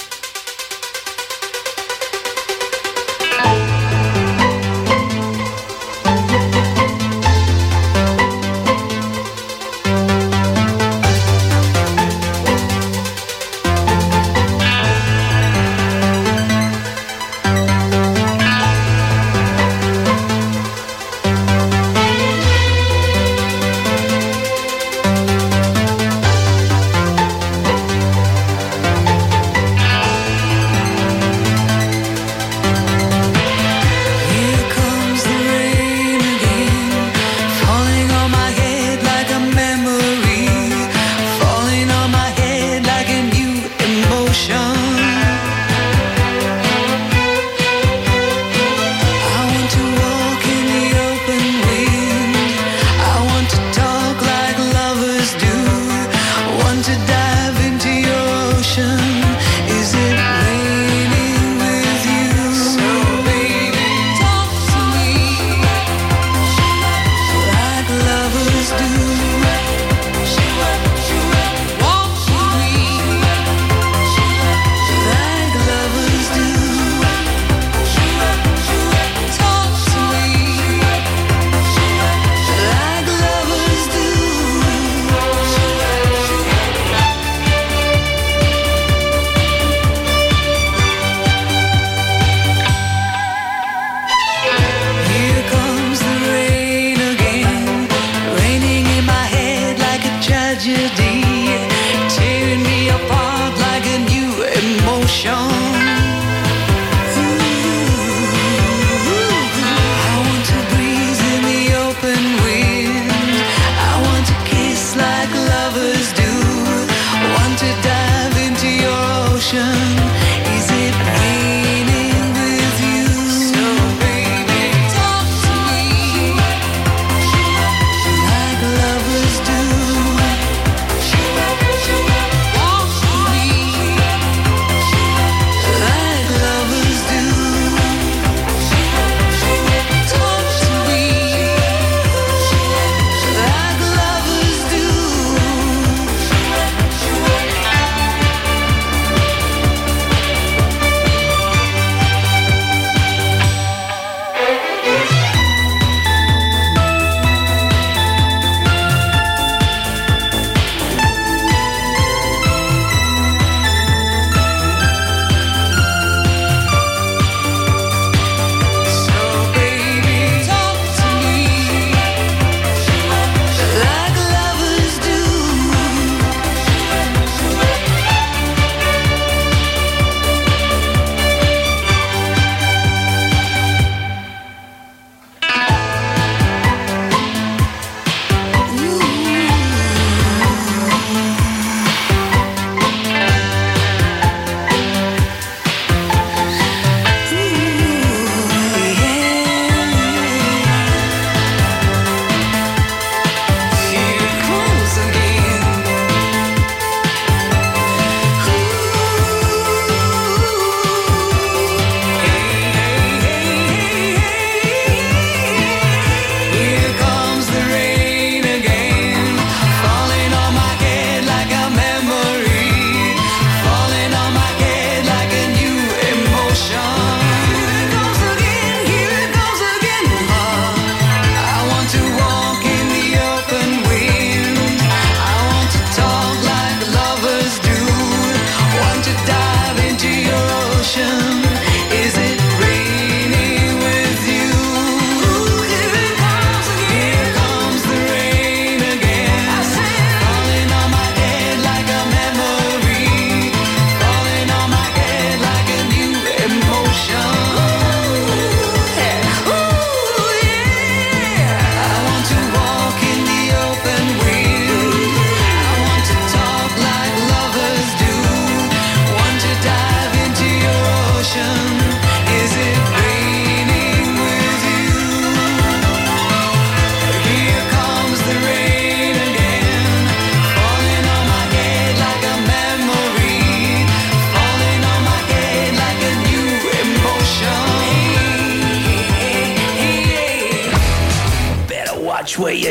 ocean. Is it raining with you? So baby, talk to me like lovers do. Walk with me like lovers do. Talk to me like lovers do. So baby, talk to me like lovers do. Here comes again. Here comes the rain again, falling on my head like a memory, falling on my head like a new emotion. Here it goes again, here it goes again. I want to walk in the open wind. I want to talk like lovers do. Want to dive into your ocean. Is it raining with you? Here it comes again. Here comes the rain again. Falling on my head like a memory, falling on my head like a new emotion. Yeah. Ooh, yeah. I want to walk in the open wind. I want to talk like lovers do. Want to dive into your ocean. Is it raining with you? Here comes the rain again, falling on my head like a memory, falling on my head like a new emotion. Better watch where you're